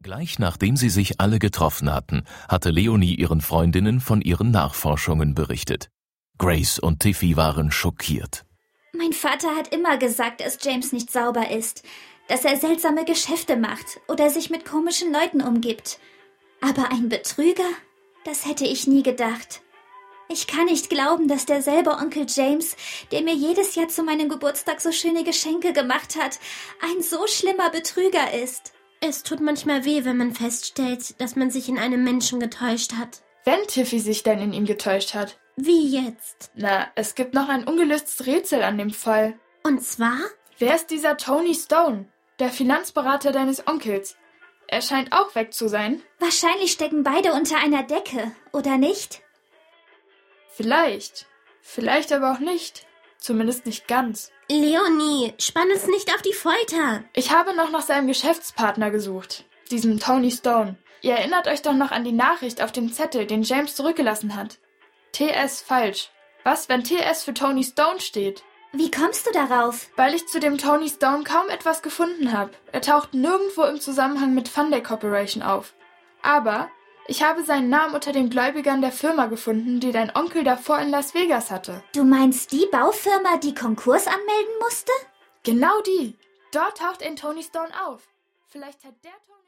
Gleich nachdem sie sich alle getroffen hatten, hatte Leonie ihren Freundinnen von ihren Nachforschungen berichtet. Grace und Tiffy waren schockiert. Mein Vater hat immer gesagt, dass James nicht sauber ist, dass er seltsame Geschäfte macht oder sich mit komischen Leuten umgibt. Aber ein Betrüger? Das hätte ich nie gedacht. Ich kann nicht glauben, dass derselbe Onkel James, der mir jedes Jahr zu meinem Geburtstag so schöne Geschenke gemacht hat, ein so schlimmer Betrüger ist. Es tut manchmal weh, wenn man feststellt, dass man sich in einem Menschen getäuscht hat. Wenn Tiffy sich denn in ihm getäuscht hat. Wie jetzt? Na, es gibt noch ein ungelöstes Rätsel an dem Fall. Und zwar? Wer ist dieser Tony Stone, der Finanzberater deines Onkels? Er scheint auch weg zu sein. Wahrscheinlich stecken beide unter einer Decke, oder nicht? Vielleicht. Vielleicht aber auch nicht. Zumindest nicht ganz. Leonie, spann uns nicht auf die Folter. Ich habe noch nach seinem Geschäftspartner gesucht, diesem Tony Stone. Ihr erinnert euch doch noch an die Nachricht auf dem Zettel, den James zurückgelassen hat. TS falsch. Was, wenn TS für Tony Stone steht? Wie kommst du darauf? Weil ich zu dem Tony Stone kaum etwas gefunden habe. Er taucht nirgendwo im Zusammenhang mit Funday Corporation auf. Aber ich habe seinen Namen unter den Gläubigern der Firma gefunden, die dein Onkel davor in Las Vegas hatte. Du meinst die Baufirma, die Konkurs anmelden musste? Genau die. Dort taucht ein Tony Stone auf. Vielleicht hat der Tony